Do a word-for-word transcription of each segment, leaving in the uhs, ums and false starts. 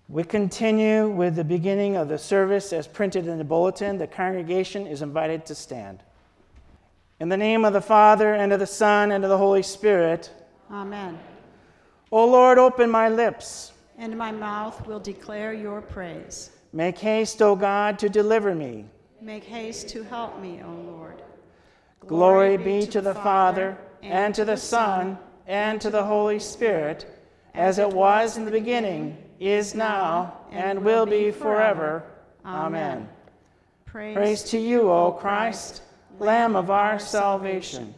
We continue with the beginning of the service as printed in the bulletin. The congregation is invited to stand. In the name of the Father, and of the Son, and of the Holy Spirit. Amen. O Lord, open my lips, And my mouth will declare your praise. Make haste, O God, to deliver me. Make haste to help me, O Lord. Glory be to the Father, and to the Son, and to the Holy Spirit, as it was in the beginning, is now, and will be forever. Amen. Praise, Praise to you, O Christ, Lamb of our salvation.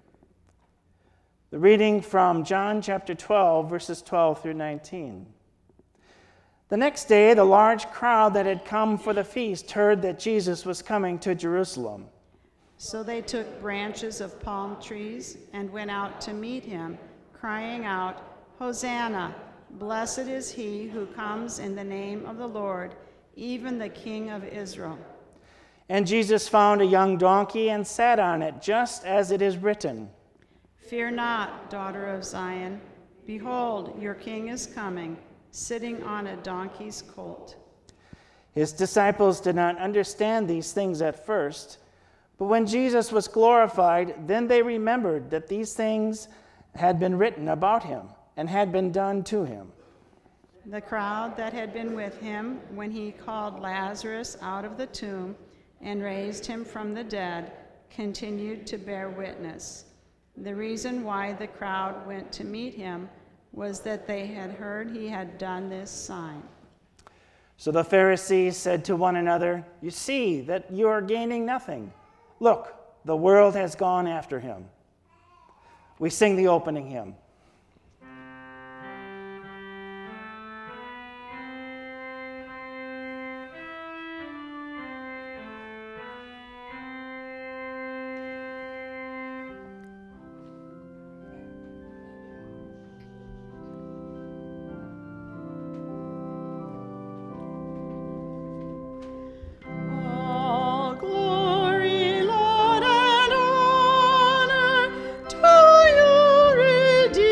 The reading from John chapter twelve, verses twelve through nineteen. The next day, the large crowd that had come for the feast heard that Jesus was coming to Jerusalem. So they took branches of palm trees and went out to meet him, crying out, Hosanna! Blessed is he who comes in the name of the Lord, even the King of Israel. And Jesus found a young donkey and sat on it, just as it is written, Fear not, daughter of Zion. Behold, your king is coming, sitting on a donkey's colt. His disciples did not understand these things at first, but when Jesus was glorified, then they remembered that these things had been written about him and had been done to him. The crowd that had been with him when he called Lazarus out of the tomb and raised him from the dead continued to bear witness. The reason why the crowd went to meet him was that they had heard he had done this sign. So the Pharisees said to one another, You see that you are gaining nothing. Look, the world has gone after him. We sing the opening hymn. To you, Redeemer.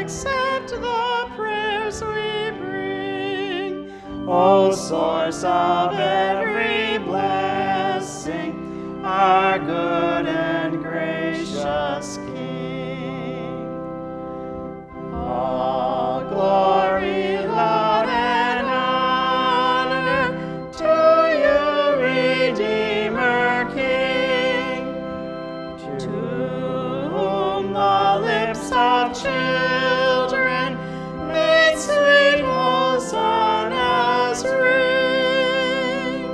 accept the prayers we bring. O source of every blessing, our good and gracious King. All glory, love, and honor to you, Redeemer King, to whom the lips of children made sweet hosannas ring.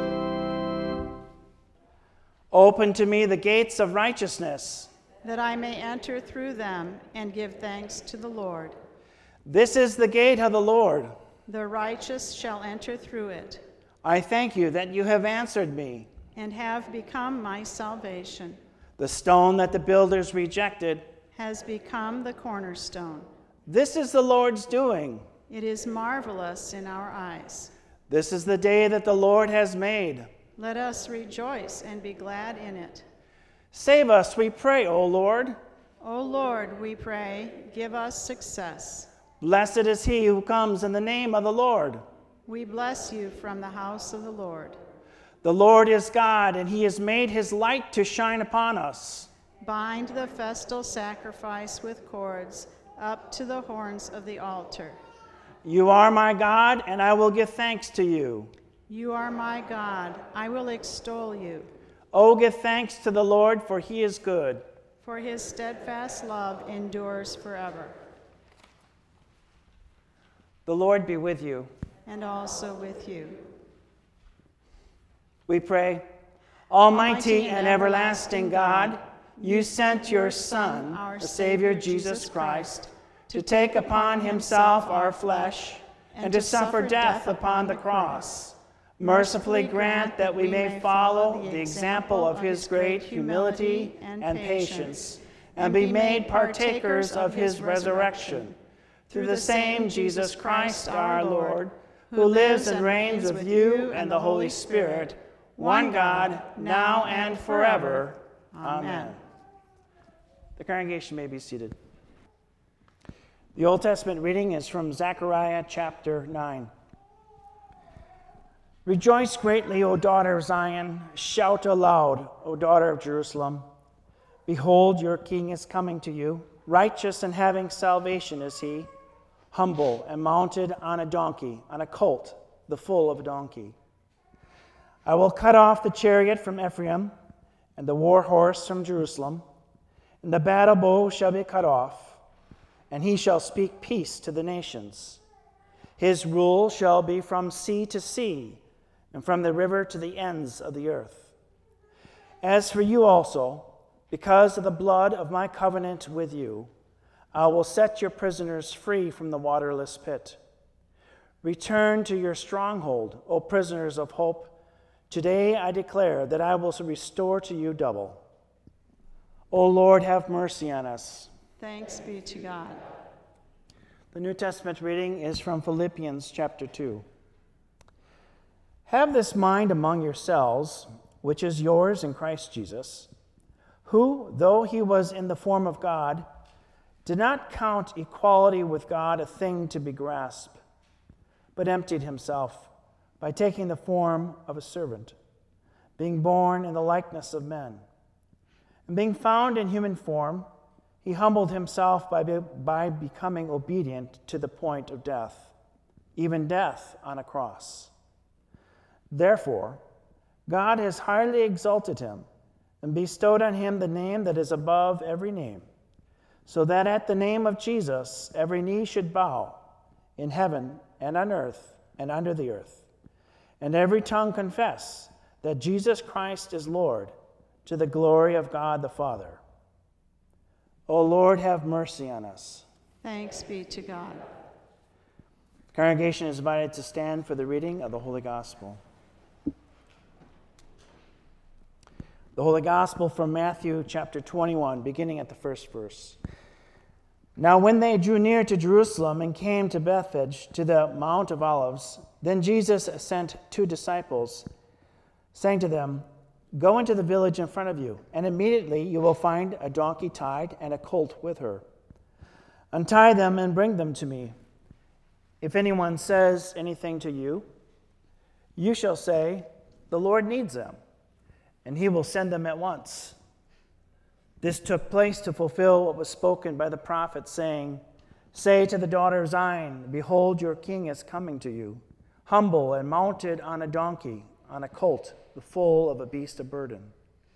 Open to me the gates of righteousness, that I may enter through them and give thanks to the Lord. This is the gate of the Lord. The righteous shall enter through it, I thank you that you have answered me. and have become my salvation, The stone that the builders rejected, has become the cornerstone. this is the Lord's doing. It is marvelous in our eyes. This is the day that the Lord has made. Let us rejoice and be glad in it. Save us, we pray, O Lord. O Lord, we pray, give us success. Blessed is he who comes in the name of the Lord. We bless you from the house of the Lord. The Lord is God, and he has made his light to shine upon us. Bind the festal sacrifice with cords up to the horns of the altar. You are my God, and I will give thanks to you. You are my God, I will extol you. Oh, give thanks to the Lord, for he is good. For his steadfast love endures forever. The Lord be with you. And also with you. We pray, Almighty and everlasting God, you sent your Son, our Savior Jesus Christ, to take upon himself our flesh and to suffer death upon the cross. Mercifully grant that we may follow the example of his great humility and patience, and be made partakers of his resurrection. Through the same Jesus Christ our Lord, who lives and reigns with you and the Holy Spirit, one God, now and forever. Amen. The congregation may be seated. The Old Testament reading is from Zechariah chapter nine. Rejoice greatly, O daughter of Zion. Shout aloud, O daughter of Jerusalem. Behold, your king is coming to you. Righteous and having salvation is he, humble and mounted on a donkey, on a colt, the foal of a donkey. I will cut off the chariot from Ephraim and the war horse from Jerusalem, and the battle bow shall be cut off, and he shall speak peace to the nations. His rule shall be from sea to sea, and from the river to the ends of the earth. As for you also, because of the blood of my covenant with you, I will set your prisoners free from the waterless pit. Return to your stronghold, O prisoners of hope. Today I declare that I will restore to you double. O Lord, have mercy on us. Thanks be to God. The New Testament reading is from Philippians chapter two. Have this mind among yourselves, which is yours in Christ Jesus, who, though he was in the form of God, did not count equality with God a thing to be grasped, but emptied himself by taking the form of a servant, being born in the likeness of men. And being found in human form, he humbled himself by, be, by becoming obedient to the point of death, even death on a cross. Therefore, God has highly exalted him and bestowed on him the name that is above every name, so that at the name of Jesus every knee should bow, in heaven and on earth and under the earth, and every tongue confess that Jesus Christ is Lord, to the glory of God the Father. O Lord, have mercy on us. Thanks be to God. The congregation is invited to stand for the reading of the Holy Gospel. The Holy Gospel from Matthew chapter twenty-one, beginning at the first verse. Now when they drew near to Jerusalem and came to Bethphage, to the Mount of Olives, then Jesus sent two disciples, saying to them, Go into the village in front of you, and immediately you will find a donkey tied and a colt with her. Untie them and bring them to me. If anyone says anything to you, you shall say, 'The Lord needs them,' and he will send them at once." This took place to fulfill what was spoken by the prophet, saying, "Say to the daughter of Zion, Behold, your king is coming to you, humble and mounted on a donkey, on a colt, the foal of a beast of burden."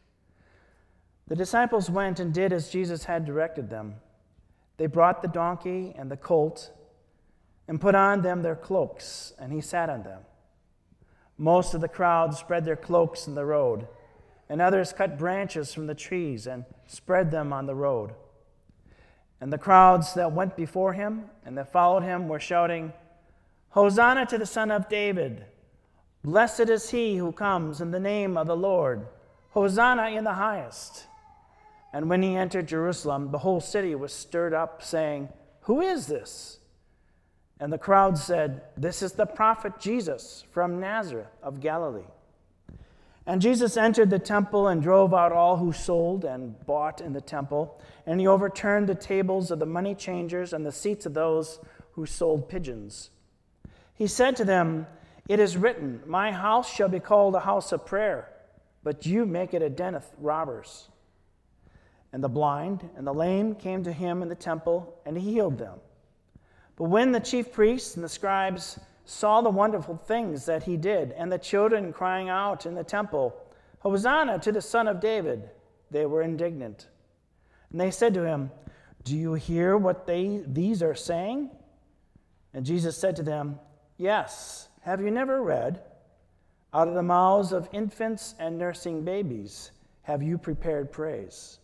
The disciples went and did as Jesus had directed them. They brought the donkey and the colt and put on them their cloaks, and he sat on them. Most of the crowd spread their cloaks in the road, and others cut branches from the trees and spread them on the road. And the crowds that went before him and that followed him were shouting, "Hosanna to the Son of David! Blessed is he who comes in the name of the Lord! Hosanna in the highest!" And when he entered Jerusalem, the whole city was stirred up, saying, "Who is this?" And the crowd said, "This is the prophet Jesus from Nazareth of Galilee." And Jesus entered the temple and drove out all who sold and bought in the temple, and he overturned the tables of the money changers and the seats of those who sold pigeons. He said to them, "It is written, 'My house shall be called a house of prayer,' but you make it a den of robbers." And the blind and the lame came to him in the temple, and he healed them. But when the chief priests and the scribes saw the wonderful things that he did, and the children crying out in the temple, "Hosanna to the Son of David," they were indignant. And they said to him, "Do you hear what they these are saying?" And Jesus said to them, "Yes, have you never read, 'Out of the mouths of infants and nursing babies have you prepared praise'?"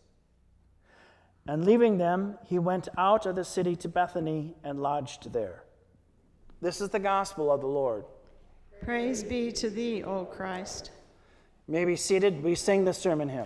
And leaving them, he went out of the city to Bethany and lodged there. This is the gospel of the Lord. Praise be to thee, O Christ. You may be seated. We sing the sermon hymn.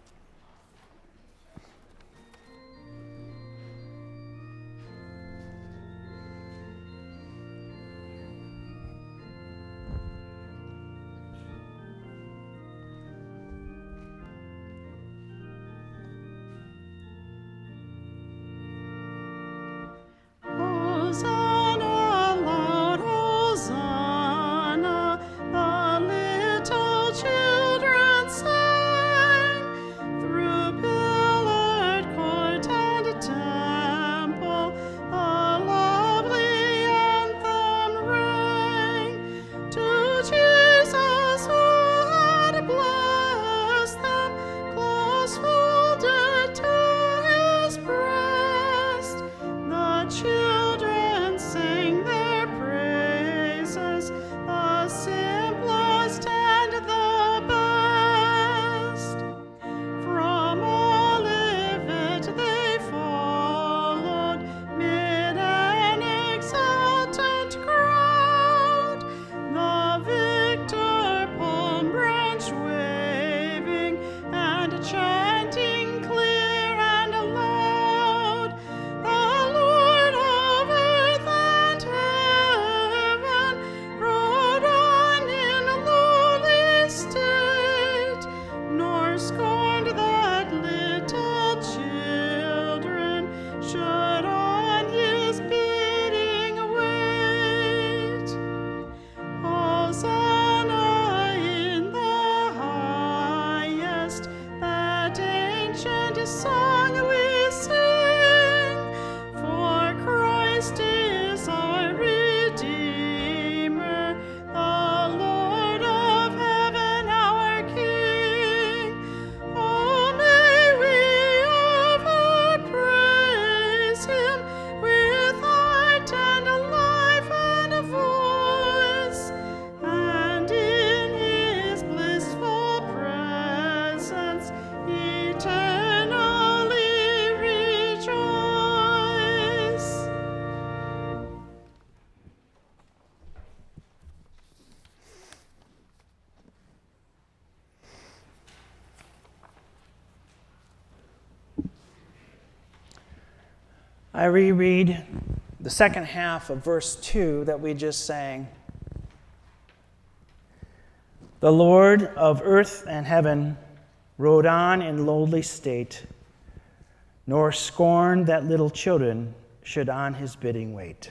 I reread the second half of verse two that we just sang. The Lord of earth and heaven rode on in lowly state, nor scorned that little children should on his bidding wait.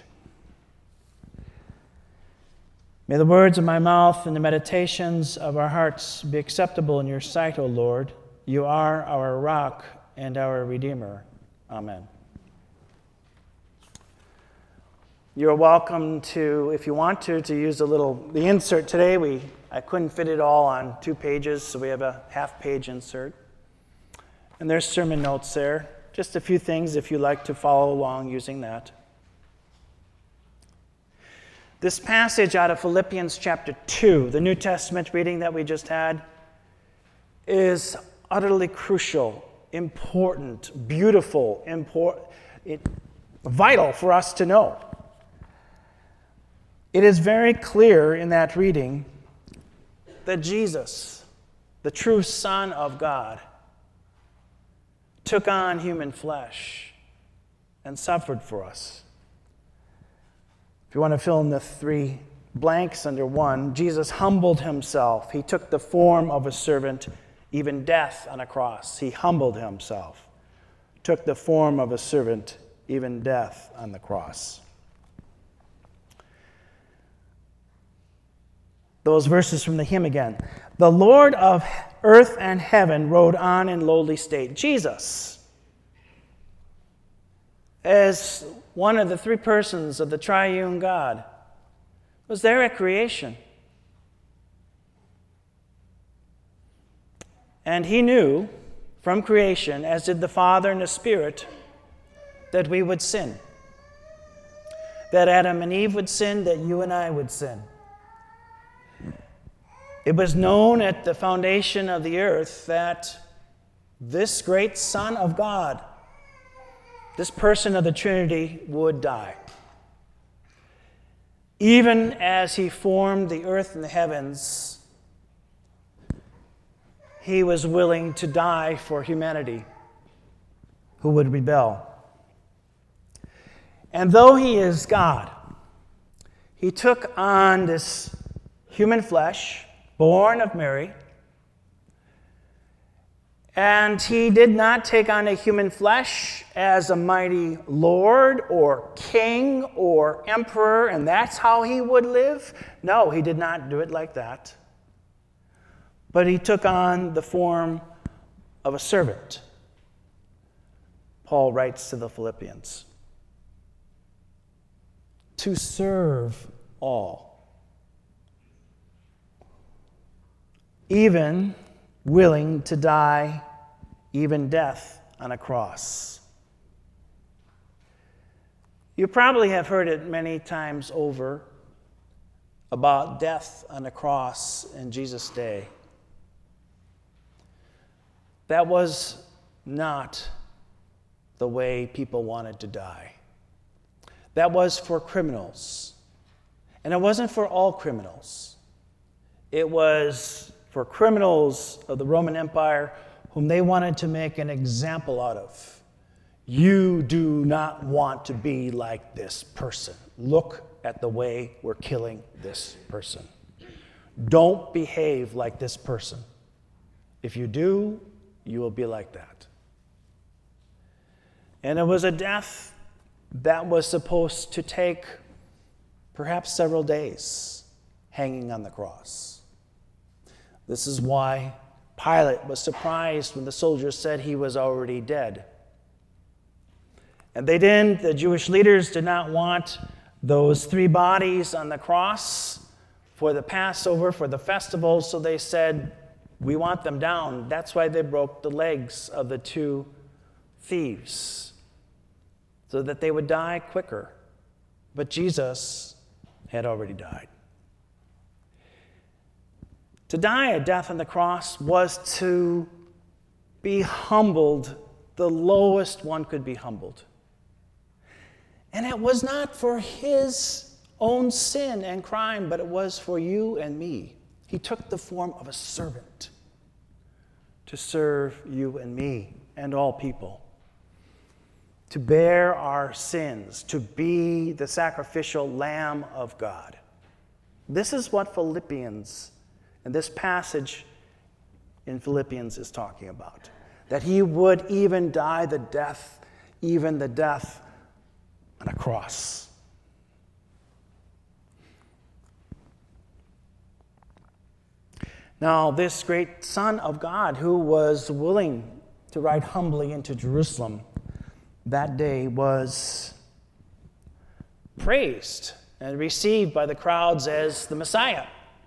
May the words of my mouth and the meditations of our hearts be acceptable in your sight, O Lord. You are our rock and our Redeemer. Amen. You're welcome to, if you want to, to use a little, the insert today. We I couldn't fit it all on two pages, so we have a half-page insert. And there's sermon notes there. Just a few things if you like to follow along using that. This passage out of Philippians chapter two, the New Testament reading that we just had, is utterly crucial, important, beautiful, important, it, vital for us to know. It is very clear in that reading that Jesus, the true Son of God, took on human flesh and suffered for us. If you want to fill in the three blanks under one, Jesus humbled himself. He took the form of a servant, even death on a cross. He humbled himself, took the form of a servant, even death on the cross. Those verses from the hymn again. The Lord of earth and heaven rode on in lowly state. Jesus, as one of the three persons of the triune God, was there at creation. And he knew from creation, as did the Father and the Spirit, that we would sin. That Adam and Eve would sin, that you and I would sin. It was known at the foundation of the earth that this great Son of God, this person of the Trinity, would die. Even as he formed the earth and the heavens, he was willing to die for humanity who would rebel. And though he is God, he took on this human flesh, born of Mary, and he did not take on a human flesh as a mighty lord or king or emperor, and that's how he would live. No, he did not do it like that. But he took on the form of a servant. Paul writes to the Philippians, to serve all, even willing to die, even death on a cross. You probably have heard it many times over about death on a cross in Jesus' day. That was not the way people wanted to die. That was for criminals. And it wasn't for all criminals. It was for criminals of the Roman Empire whom they wanted to make an example out of. You do not want to be like this person. Look at the way we're killing this person. Don't behave like this person. If you do, you will be like that. And it was a death that was supposed to take perhaps several days, hanging on the cross. This is why Pilate was surprised when the soldiers said he was already dead. And they didn't, the Jewish leaders did not want those three bodies on the cross for the Passover, for the festival, so they said, we want them down. That's why they broke the legs of the two thieves, so that they would die quicker. But Jesus had already died. To die a death on the cross was to be humbled, the lowest one could be humbled. And it was not for his own sin and crime, but it was for you and me. He took the form of a servant to serve you and me and all people, to bear our sins, to be the sacrificial Lamb of God. This is what Philippians, and this passage in Philippians is talking about. That he would even die the death, even the death on a cross. Now, this great Son of God who was willing to ride humbly into Jerusalem that day was praised and received by the crowds as the Messiah.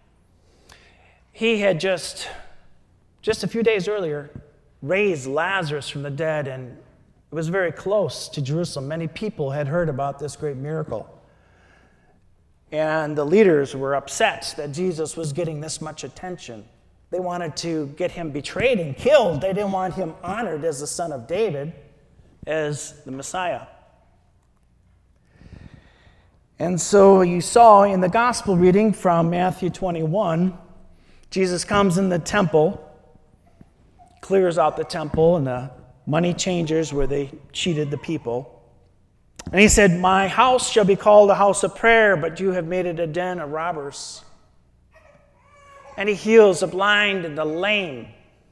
He had just, just a few days earlier, raised Lazarus from the dead, and it was very close to Jerusalem. Many people had heard about this great miracle. And the leaders were upset that Jesus was getting this much attention. They wanted to get him betrayed and killed. They didn't want him honored as the Son of David, as the Messiah. And so you saw in the gospel reading from Matthew twenty-one, Jesus comes in the temple, clears out the temple and the money changers where they cheated the people. And he said, "My house shall be called a house of prayer, but you have made it a den of robbers." And he heals the blind and the lame.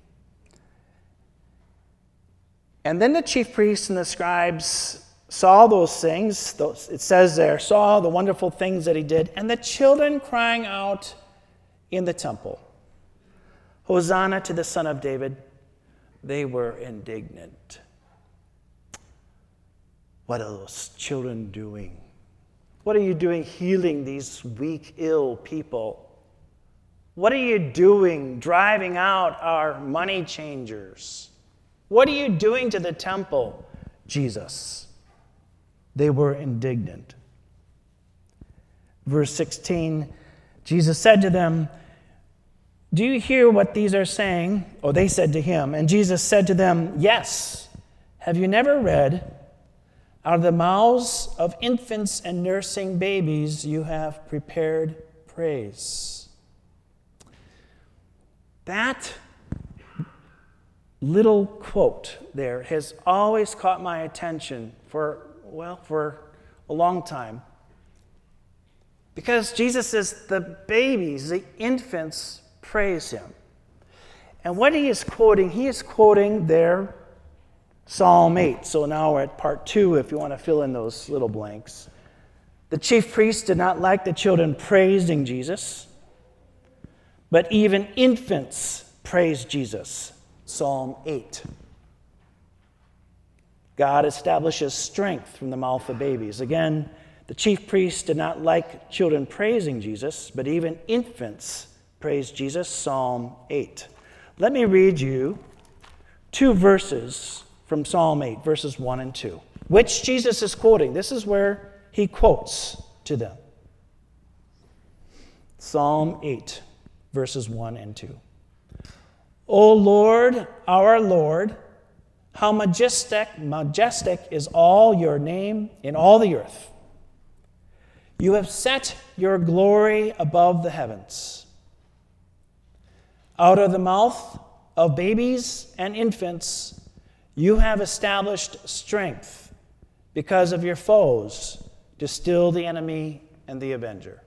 And then the chief priests and the scribes saw those things, those, it says there, saw the wonderful things that he did, and the children crying out in the temple, "Hosanna to the Son of David," they were indignant. What are those children doing? What are you doing healing these weak, ill people? What are you doing driving out our money changers? What are you doing to the temple, Jesus? They were indignant. Verse sixteen, Jesus said to them, "Do you hear what these are saying?" Or they said to him, and Jesus said to them, "Yes. Have you never read, out of the mouths of infants and nursing babies you have prepared praise?" That little quote there has always caught my attention for, well, for a long time. Because Jesus says the babies, the infants, praise him. And what he is quoting, he is quoting there Psalm eight. So now we're at part two if you want to fill in those little blanks. The chief priests did not like the children praising Jesus, but even infants praise Jesus. Psalm eight. God establishes strength from the mouth of babies. Again, the chief priests did not like children praising Jesus, but even infants praise Jesus. Psalm eight. Let me read you two verses from Psalm eight, verses one and two, which Jesus is quoting. This is where he quotes to them. Psalm eight, verses one and two. "O Lord, our Lord, how majestic, majestic is all your name in all the earth. You have set your glory above the heavens. Out of the mouth of babies and infants, you have established strength because of your foes to still the enemy and the avenger."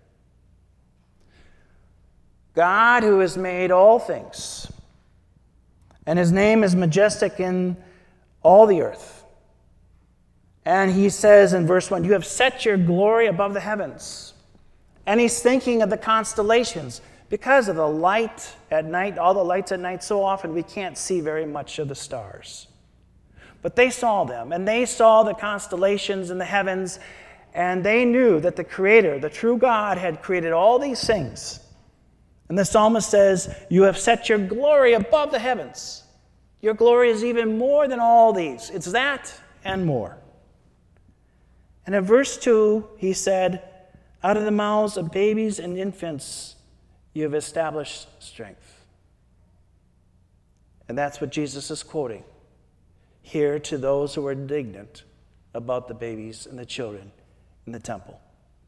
God, who has made all things, and his name is majestic in all the earth. And he says in verse one, "You have set your glory above the heavens." And he's thinking of the constellations. Because of the light at night, all the lights at night, so often we can't see very much of the stars. But they saw them, and they saw the constellations in the heavens, and they knew that the Creator, the true God, had created all these things. And the psalmist says, "You have set your glory above the heavens." Your glory is even more than all these. It's that and more. And in verse two, he said, "Out of the mouths of babies and infants, you have established strength." And that's what Jesus is quoting here to those who are indignant about the babies and the children in the temple.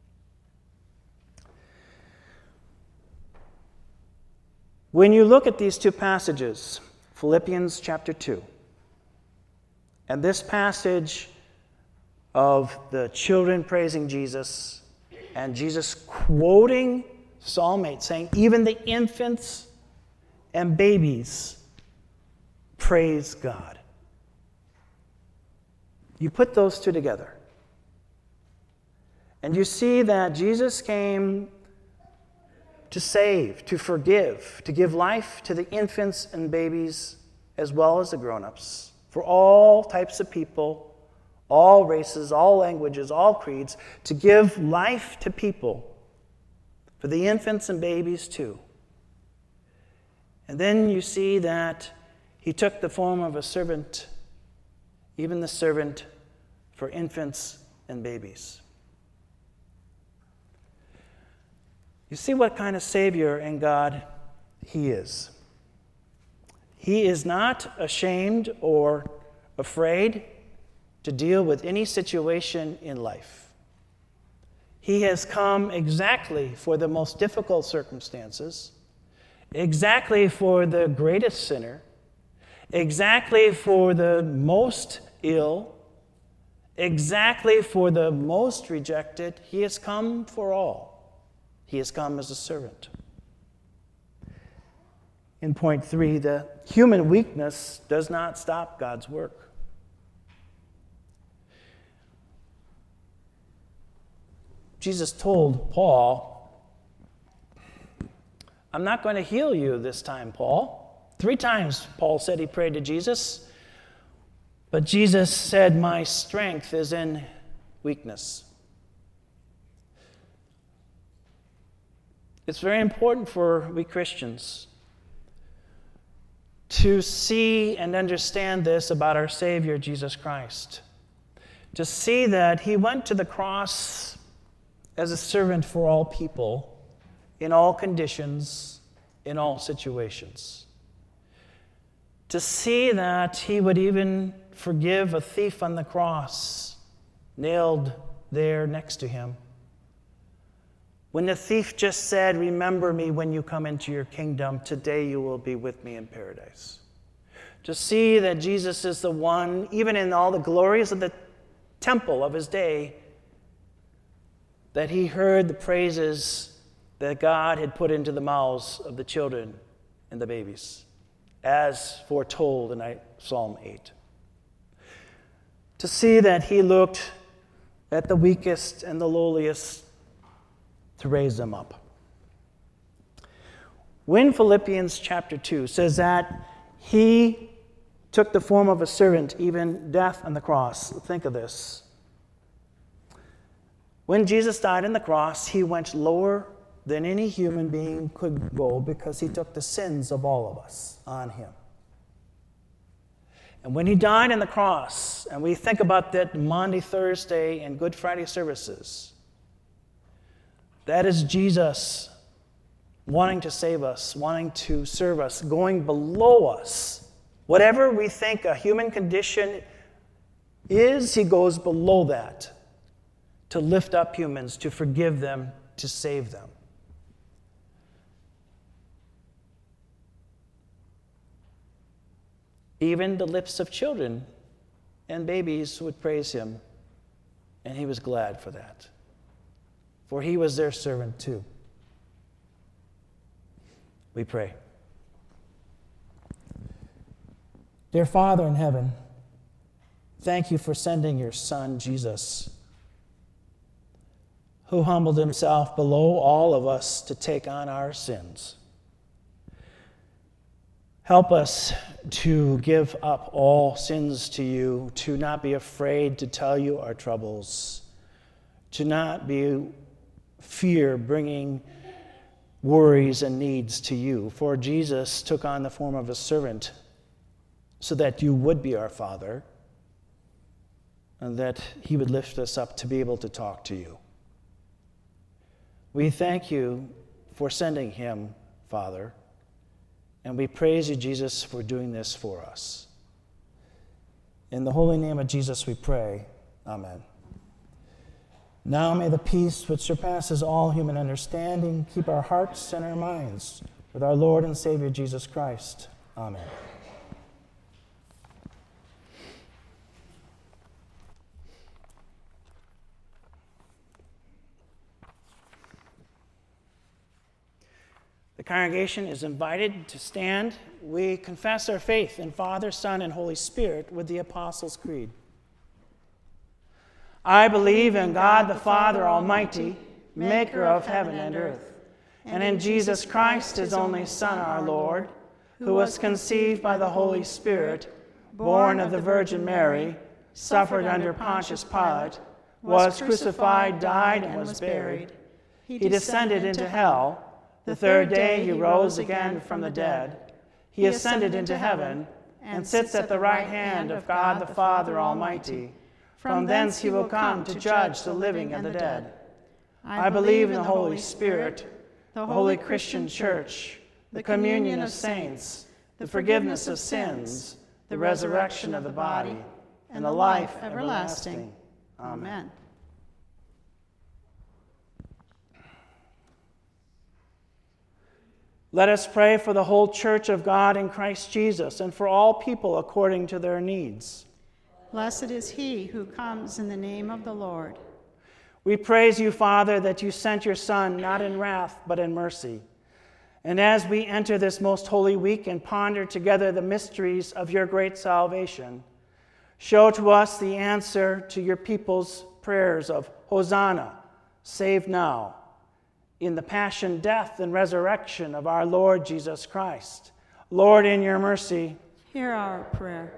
When you look at these two passages, Philippians chapter two, and this passage of the children praising Jesus, and Jesus quoting Psalm eight, saying, "Even the infants and babies praise God." You put those two together, And you see that Jesus came to save, to forgive, to give life to the infants and babies as well as the grown-ups, for all types of people, all races, all languages, all creeds, to give life to people, for the infants and babies too. And then you see that he took the form of a servant, even the servant for infants and babies. You see what kind of Savior and God he is. He is not ashamed or afraid to deal with any situation in life. He has come exactly for the most difficult circumstances, exactly for the greatest sinner, exactly for the most ill, exactly for the most rejected. He has come for all. He has come as a servant. In point three, the human weakness does not stop God's work. Jesus told Paul, I'm not going to heal you this time, Paul. Three times Paul said he prayed to Jesus, but Jesus said, my strength is in weakness. It's very important for we Christians to see and understand this about our Savior, Jesus Christ. To see that he went to the cross as a servant for all people, in all conditions, in all situations. To see that he would even forgive a thief on the cross, nailed there next to him. When the thief just said, remember me when you come into your kingdom, today you will be with me in paradise. To see that Jesus is the one, even in all the glories of the temple of his day, that he heard the praises that God had put into the mouths of the children and the babies, as foretold in Psalm eight. To see that he looked at the weakest and the lowliest to raise them up. When Philippians chapter two says that he took the form of a servant, even death on the cross, think of this. When Jesus died on the cross, he went lower than any human being could go because he took the sins of all of us on him. And when he died on the cross, and we think about that Maundy, Thursday, and Good Friday services, that is Jesus wanting to save us, wanting to serve us, going below us. Whatever we think a human condition is, he goes below that to lift up humans, to forgive them, to save them. Even the lips of children and babies would praise him, and he was glad for that. For he was their servant too. We pray. Dear Father in heaven, thank you for sending your Son, Jesus, who humbled himself below all of us to take on our sins. Help us to give up all sins to you, to not be afraid to tell you our troubles, to not be fear bringing worries and needs to you. For Jesus took on the form of a servant so that you would be our Father and that he would lift us up to be able to talk to you. We thank you for sending him, Father, and we praise you, Jesus, for doing this for us. In the holy name of Jesus we pray. Amen. Now may the peace which surpasses all human understanding keep our hearts and our minds with our Lord and Savior Jesus Christ. Amen. The congregation is invited to stand. We confess our faith in Father, Son, and Holy Spirit with the Apostles' Creed. I believe in God the Father Almighty, maker of heaven and earth, and in Jesus Christ, his only Son, our Lord, who was conceived by the Holy Spirit, born of the Virgin Mary, suffered under Pontius Pilate, was crucified, died, and was buried. He descended into hell. The third day he rose again from the dead. He ascended into heaven and sits at the right hand of God the Father Almighty. From thence he will come to judge the living and the dead. I believe in the Holy Spirit, the holy Christian Church, the communion of saints, the forgiveness of sins, the resurrection of the body, and the life everlasting. Amen. Let us pray for the whole church of God in Christ Jesus and for all people according to their needs. Blessed is he who comes in the name of the Lord. We praise you, Father, that you sent your Son not in wrath but in mercy. And as we enter this most holy week and ponder together the mysteries of your great salvation, show to us the answer to your people's prayers of Hosanna, save now, in the passion, death, and resurrection of our Lord Jesus Christ. Lord, in your mercy, hear our prayer.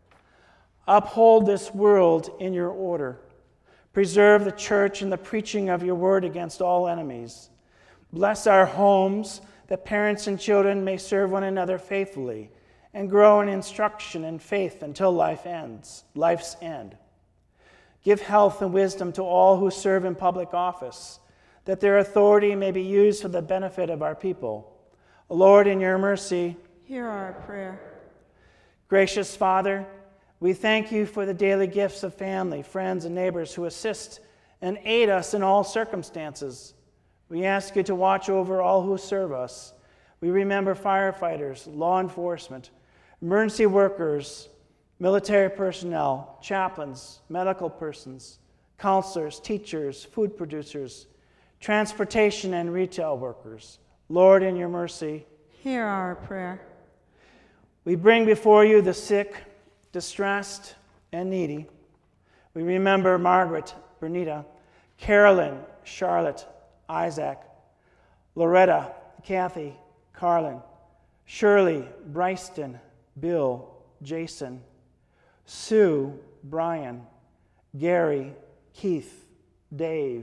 Uphold this world in your order. Preserve the church in the preaching of your word against all enemies. Bless our homes, that parents and children may serve one another faithfully and grow in instruction and faith until life ends, life's end. Give health and wisdom to all who serve in public office, that their authority may be used for the benefit of our people. Lord, in your mercy, hear our prayer. Gracious Father, we thank you for the daily gifts of family, friends, and neighbors who assist and aid us in all circumstances. We ask you to watch over all who serve us. We remember firefighters, law enforcement, emergency workers, military personnel, chaplains, medical persons, counselors, teachers, food producers, transportation and retail workers. Lord, in your mercy, hear our prayer. We bring before you the sick, distressed, and needy. We remember Margaret, Bernita, Carolyn, Charlotte, Isaac, Loretta, Kathy, Carlin, Shirley, Bryston, Bill, Jason, Sue, Brian, Gary, Keith, Dave,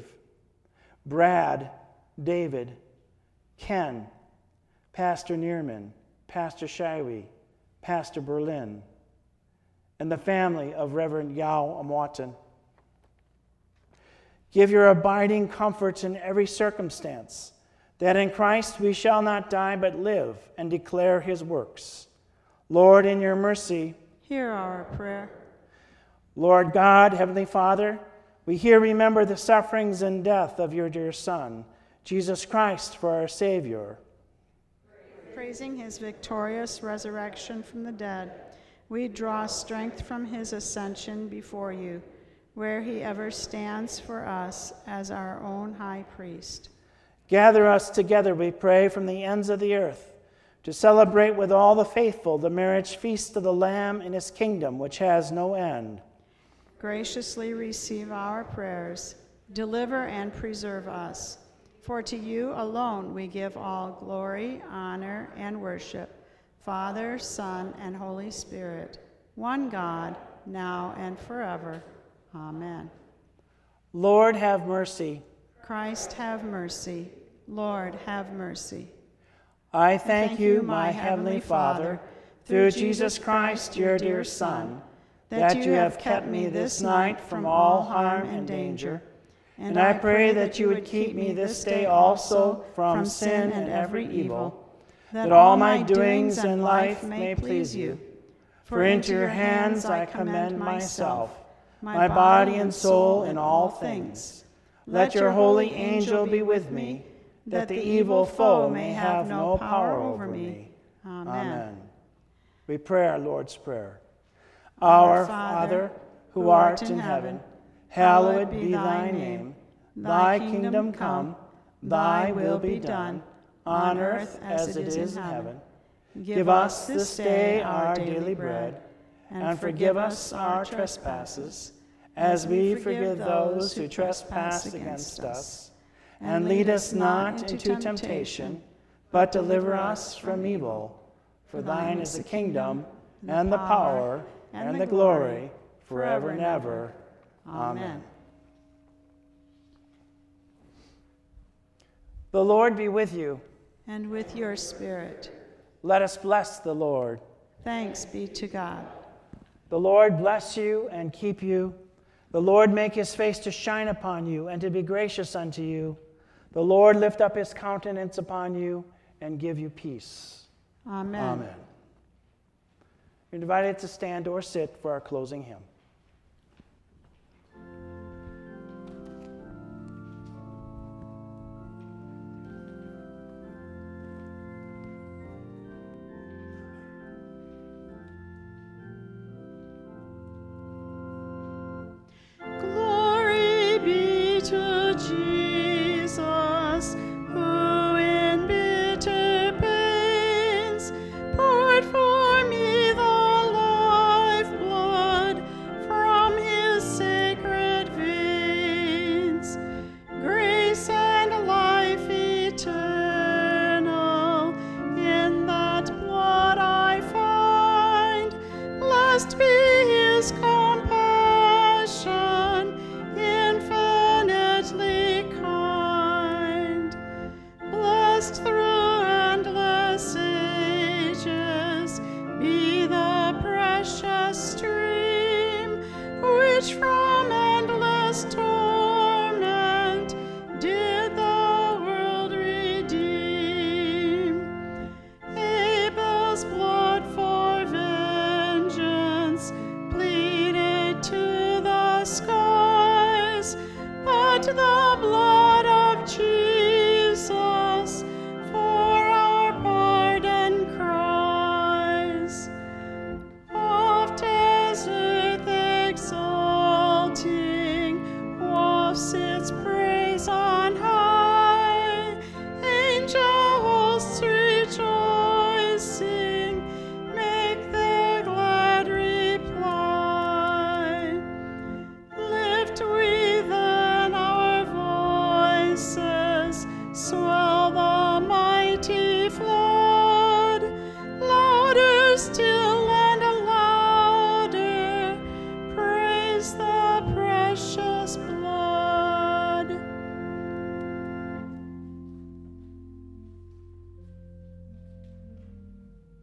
Brad, David, Ken, Pastor Neerman, Pastor Shiwi, Pastor Berlin, and the family of Reverend Yao Amwatan. Give your abiding comforts in every circumstance, that in Christ we shall not die but live and declare his works. Lord, in your mercy, hear our prayer. Lord God, Heavenly Father, we here remember the sufferings and death of your dear Son, Jesus Christ, for our Savior. Praising his victorious resurrection from the dead, we draw strength from his ascension before you, where he ever stands for us as our own high priest. Gather us together, we pray, from the ends of the earth, to celebrate with all the faithful the marriage feast of the Lamb in his kingdom, which has no end. Graciously receive our prayers, deliver and preserve us. For to you alone we give all glory, honor, and worship, Father, Son, and Holy Spirit, one God, now and forever. Amen. Lord, have mercy. Christ, have mercy. Lord, have mercy. I thank, thank you, my heavenly Father, through Jesus Christ, your dear Son, that you have kept me this night from all harm and danger. And I pray that you would keep me this day also from sin and every evil, that all my doings in life may please you. For into your hands I commend myself, my body and soul in all things. Let your holy angel be with me, that the evil foe may have no power over me. Amen. Amen. We pray our Lord's Prayer. Our Father, who art in heaven, hallowed be thy name. Thy kingdom come, thy will be done, on earth as it is in heaven. Give us this day our daily bread, and forgive us our trespasses, as we forgive those who trespass against us. And lead us not into temptation, but deliver us from evil. For thine is the kingdom, and the power, and the glory, forever and ever. Amen. The Lord be with you. And with your spirit. Let us bless the Lord. Thanks be to God. The Lord bless you and keep you. The Lord make his face to shine upon you and to be gracious unto you. The Lord lift up his countenance upon you and give you peace. Amen. Amen. You're invited to stand or sit for our closing hymn. Blessed